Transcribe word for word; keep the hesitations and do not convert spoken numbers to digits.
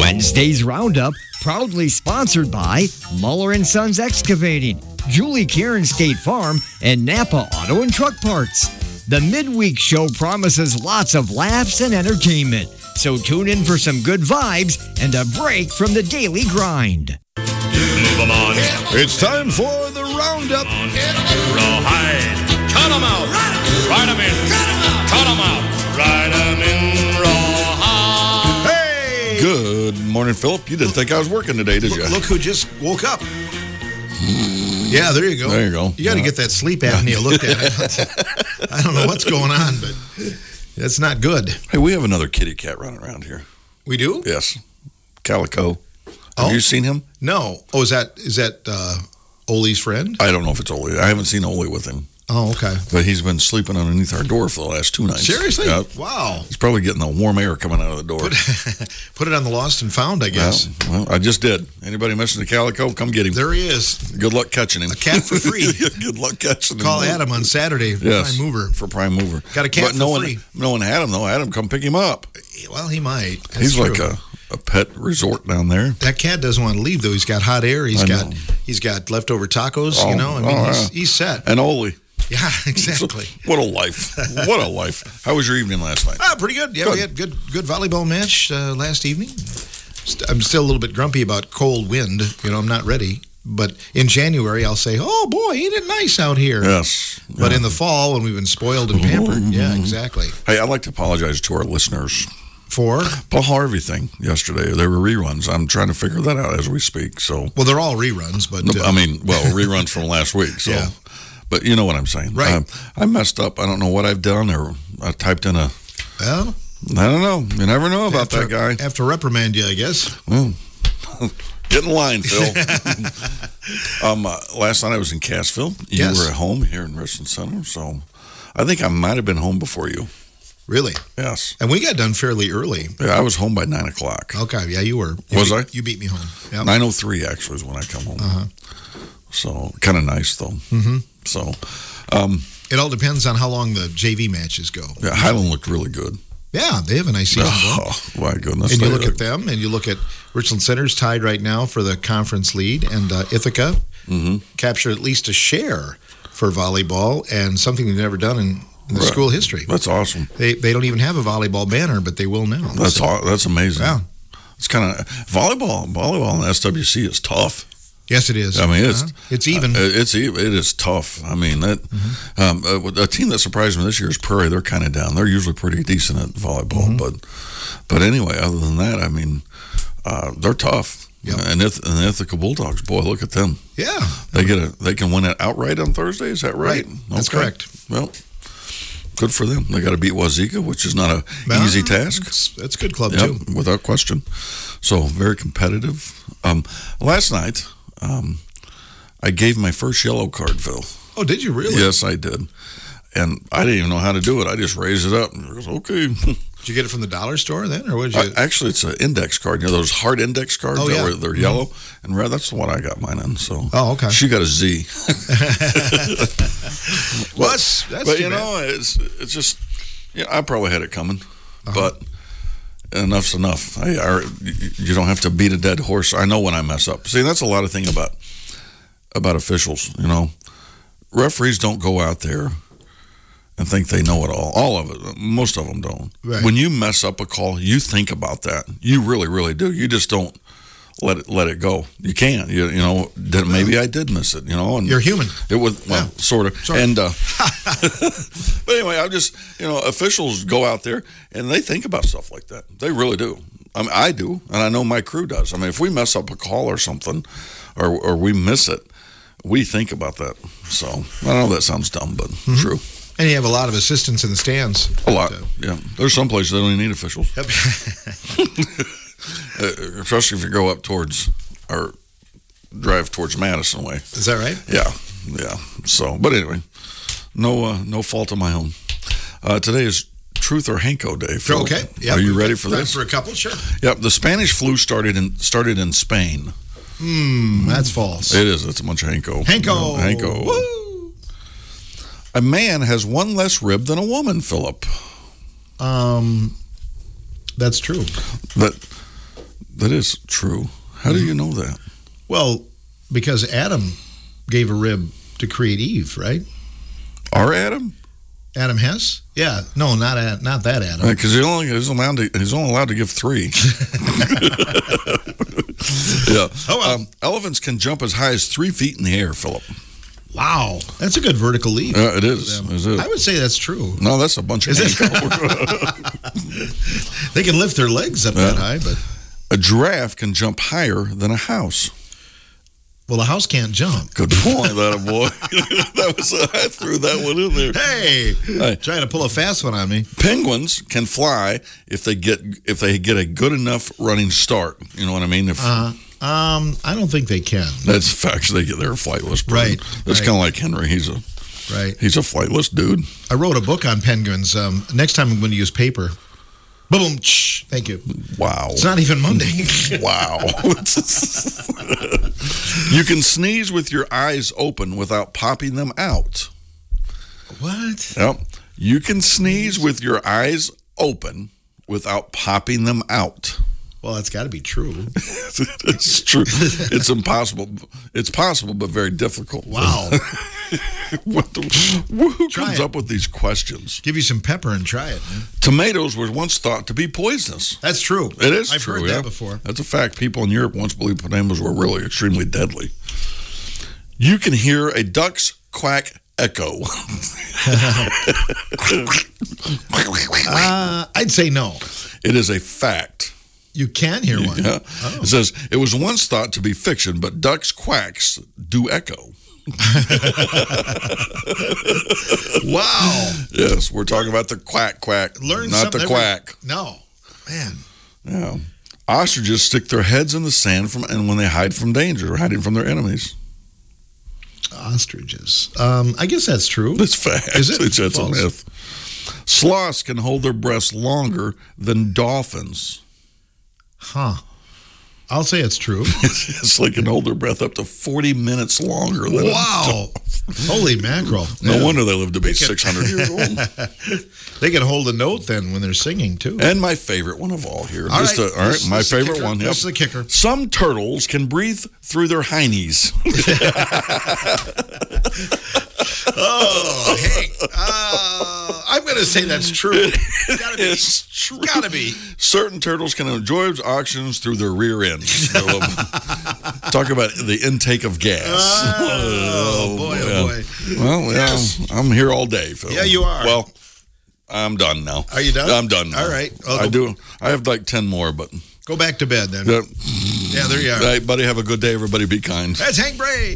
Wednesday's Roundup, proudly sponsored by Muller and Sons Excavating, Julie Karen State Farm, and Napa Auto and Truck Parts. The midweek show promises lots of laughs and entertainment, so tune in for some good vibes and a break from the daily grind. Move 'em on. It's time for the Roundup. Rawhide. Cut 'em out. Ride 'em in. Cut 'em out. Cut 'em out. Ride 'em in rawhide. Hey! Good morning, Philip. You didn't think I was working today, did Look, you? look who just woke up. Yeah, there you go. There you go. You got to Yeah. get that sleep apnea looked at. I don't know what's going on, but that's not good. Hey, we have another kitty cat running around here. We do? Yes. Calico. Have Oh. you seen him? No. Oh, is that is that uh, Oli's friend? I don't know if it's Oli. I haven't seen Oli with him. Oh, okay. But he's been sleeping underneath our door for the last two nights. Seriously? Yeah. Wow. He's probably getting the warm air coming out of the door. Put, put it on the lost and found, I guess. Well, well, I just did. Anybody missing the Calico, come get him. There he is. Good luck catching him. A cat for free. Good luck catching him. Call Adam on Saturday for Yes, Prime Mover. for Prime Mover. Got a cat but for no one, free. No one had him, though. Adam, come pick him up. Well, he might. That's He's true. like a, a pet resort down there. That cat doesn't want to leave, though. He's got hot air. He's I got know. he's got leftover tacos. Oh, you know, I mean, oh, he's, yeah. he's set. And Oli. Yeah, exactly. What a life. What a life. How was your evening last night? Ah, pretty good. Yeah, Good. we had good good volleyball match uh, last evening. St- I'm still a little bit grumpy about cold wind. You know, I'm not ready. But in January, I'll say, "Oh boy, ain't it nice out here?" Yes. But Yeah. in the fall, when we've been spoiled and pampered, yeah, exactly. Hey, I'd like to apologize to our listeners. For Paul Harvey thing yesterday. There were reruns. I'm trying to figure that out as we speak. So, well, they're all reruns, but uh, I mean, well, reruns from last week. So, Yeah. but you know what I'm saying, Right. Um, I messed up. I don't know what I've done, or I typed in a. well, I don't know. You never know about after, that guy. Have to reprimand you, I guess. Well, get in line, Phil. um, uh, last night I was in Cassville. You Yes. were at home here in Richland Center, so I think I might have been home before you. Really? Yes. And we got done fairly early. Yeah, I was home by nine o'clock. Okay, yeah, you were. You Was beat, I? You beat me home. Yep. Nine oh three actually is when I come home. Uh-huh. So kind of nice though. Mm-hmm. So, um, It all depends on how long the J V matches go. yeah, Highland looked really good. Yeah, they have a nice season. going. Oh my goodness! And you They- look at them, and you look at Richland Center's tied right now for the conference lead, and uh, Ithaca Mhm. captured at least a share for volleyball, and something they've never done in, in the Right. school history. That's awesome. They they don't even have a volleyball banner, but they will now. That's So, aw- that's amazing. Yeah. It's kind of volleyball. Volleyball in S W C is tough. Yes, it is. I mean, it's Uh-huh. it's even. Uh, it's e- it is tough. I mean that Mm-hmm. um, uh, a team that surprised me this year is Prairie. They're kind of down. They're usually pretty decent at volleyball, Mm-hmm. but but anyway, other than that, I mean, uh, they're tough. Yep. And, Ith- and the Ithaca Bulldogs, boy, look at them. yeah, They get a they can win it outright on Thursday. Is that right? Right. That's correct. Well, good for them. They got to beat Wazeeka, which is not a Well, easy task. That's, that's a good club Yep, too. without question. So very competitive. Um, last night, um, I gave my first yellow card, Phil. Oh, did you really? Yes, I did. And I didn't even know how to do it. I just raised it up. And it was okay. Did you get it from the dollar store then, or what did you? I, actually, it's an index card. You know those hard index cards Oh, that yeah. were, they're yellow and red. That's the one I got mine in. So Oh, okay. she got a Z. well, that's, that's but too you bad. know, it's it's just, you know, I probably had it coming, Uh-huh. but enough's enough. I, I, you don't have to beat a dead horse. I know when I mess up. See, that's a lot of thing about about officials. You know, referees don't go out there and think they know it all. All of it. Most of them don't. Right. When you mess up a call, you think about that. You really, really do. You just don't let it let it go. You can't. You, you know, did, maybe I did miss it. You know, and You're human. it was well, Yeah. sort of. Sort of. And uh, but anyway, I'm just you know, officials go out there and they think about stuff like that. They really do. I mean, I do, and I know my crew does. I mean, if we mess up a call or something, or or we miss it, we think about that. So I know that sounds dumb, but Mm-hmm. true. And you have a lot of assistants in the stands. A lot. But, uh, Yeah. There's some places they don't even need officials. Yep. Uh, especially if you go up towards or drive towards Madison way. Is that right? Yeah, yeah. So, but anyway, no, uh, no fault of my own. Uh, today is Truth or Hanko Day. Phil. Okay. Yep. Are you ready for Time this? For a couple, sure. Yep. The Spanish flu started in started in Spain. Hmm, that's false. It is. It's a bunch of Hanko. Hanko. Hanko. Woo! A man has one less rib than a woman, Philip. Um, that's true. But That is true. How do you know that? Well, because Adam gave a rib to create Eve, right? Our Adam? Adam Hess? Yeah. No, not Ad, not that Adam. Because he only he's allowed to he's only allowed to give three. Yeah. Oh, well. um, elephants can jump as high as three feet in the air, Philip. Wow. That's a good vertical leap. Yeah, it is. Is it? I would say that's true. No, that's a bunch of Is it? They can lift their legs up Yeah. that high, but A giraffe can jump higher than a house. well, a house can't jump. Good point, that boy. That was I threw that one in there. Hey, Hey. trying to pull a fast one on me. Penguins can fly if they get if they get a good enough running start. You know what I mean? If Uh, um, I don't think they can. that's facts, they get they're a flightless bird. Right, That's right. kind of like Henry. He's a Right. he's a flightless dude. I wrote a book on penguins. Um, next time I'm going to use paper. Boom. Shh. Thank you. Wow. It's not even Monday. Wow. You can sneeze with your eyes open without popping them out. What? Yep. You can sneeze with your eyes open without popping them out. Well, that's got to be true. It's true. It's impossible. It's possible, but very difficult. Wow. What the, who Try comes it. up with these questions? Give you some pepper and try it, man. Tomatoes were once thought to be poisonous. That's true. It is I've true. heard yeah. that before. That's a fact. People in Europe once believed tomatoes were really extremely deadly. You can hear a duck's quack echo. Uh, I'd say no. It is a fact. You can hear one. Yeah. Oh. It says it was once thought to be fiction, but ducks' quacks do echo. Wow. Yes, we're talking about the quack quack, Learn not something the every- quack. No. Man. Yeah. Ostriches stick their heads in the sand from, and when they hide from danger, hiding from their enemies. Ostriches. Um, I guess that's true. That's fact. Is it? It's, it's a False. myth. Sloths can hold their breaths longer than dolphins. Huh. I'll say it's true. It's like can hold their breath up to forty minutes longer than a Wow. Holy mackerel. No Yeah. wonder they live to be six hundred years old. They can hold a note then when they're singing, too. And my favorite one of all here. All Just right. a- all right, This- my this is the favorite kicker. one. Yep. This is the kicker. Some turtles can breathe through their heinies. Oh, Hank. Uh, I'm going to say that's true. It's gotta be. It's true. Gotta be. Certain turtles can enjoy oxygen through their rear ends. Talk about the intake of gas. Oh, boy, oh, yeah. boy. Well, yeah, Yes. I'm here all day, Phil. Yeah, you are. Well, I'm done now. Are you done? I'm done now. All right. I'll I go- do. I have like ten more, but Go back to bed then. uh, Yeah, there you are. hey, buddy, have a good day. Everybody be kind. That's Hank Bray.